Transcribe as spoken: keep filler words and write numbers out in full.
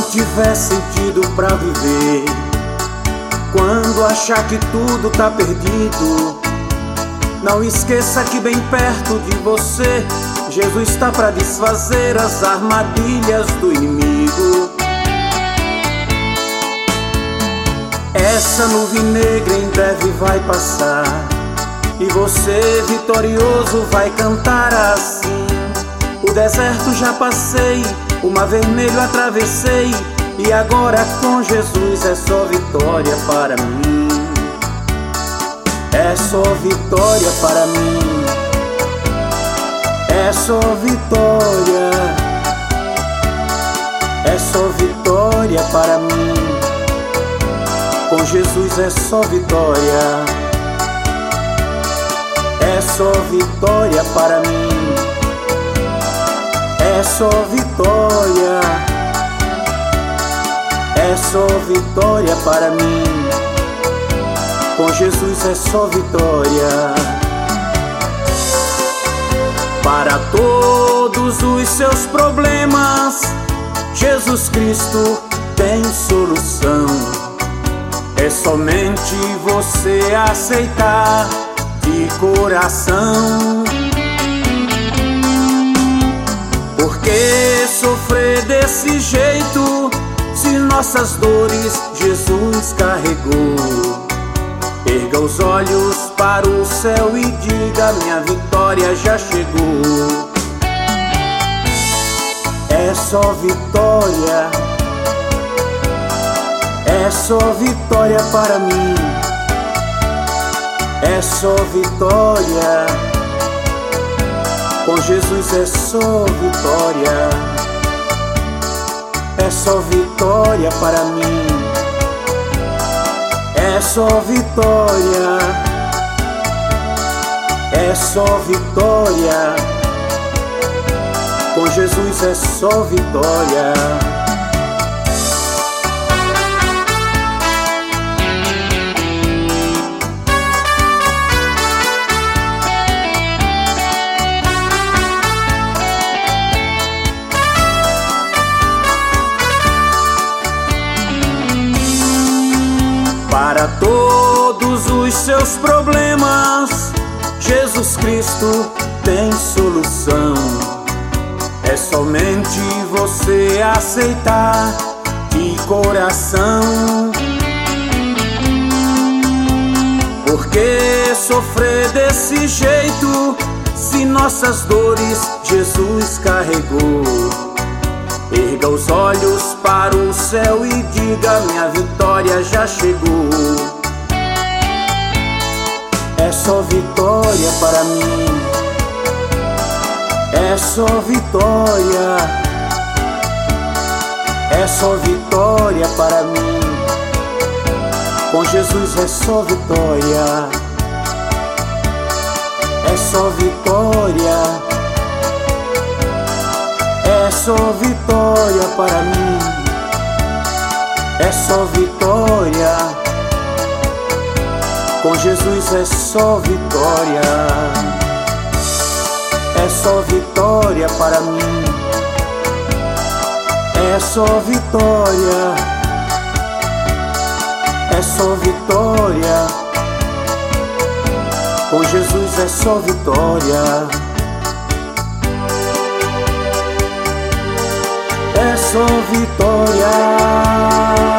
tiver sentido pra viver, quando achar que tudo tá perdido, não esqueça que bem perto de você Jesus está pra desfazer as armadilhas do inimigo. Essa nuvem negra em breve vai passar e você vitorioso vai cantar assim: o deserto já passei, o mar vermelho atravessei, e agora com Jesus é só vitória para mim. É só vitória para mim. É só vitória. É só vitória para mim. Com Jesus é só vitória. É só vitória para mim. É só vitória. É só vitória para mim. Com Jesus é só vitória. Para todos os seus problemas, Jesus Cristo tem solução. É somente você aceitar de coração. Por que sofrer desse jeito, se nossas dores Jesus carregou? Erga os olhos para o céu e diga: minha vitória já chegou. É só vitória. É só vitória para mim. É só vitória. Com Jesus é só vitória. É só vitória para mim. É só vitória. É só vitória. Com Jesus é só vitória. Para todos os seus problemas, Jesus Cristo tem solução. É somente você aceitar de coração. Por que sofrer desse jeito, se nossas dores Jesus carregou? Erga os olhos para o céu e diga: minha vitória já chegou. É só vitória para mim. É só vitória. É só vitória para mim. Com Jesus é só vitória. É só vitória. É só vitória para mim. É só vitória. Com Jesus é só vitória. É só vitória para mim. É só vitória. É só vitória. Com Jesus é só vitória. É só vitória.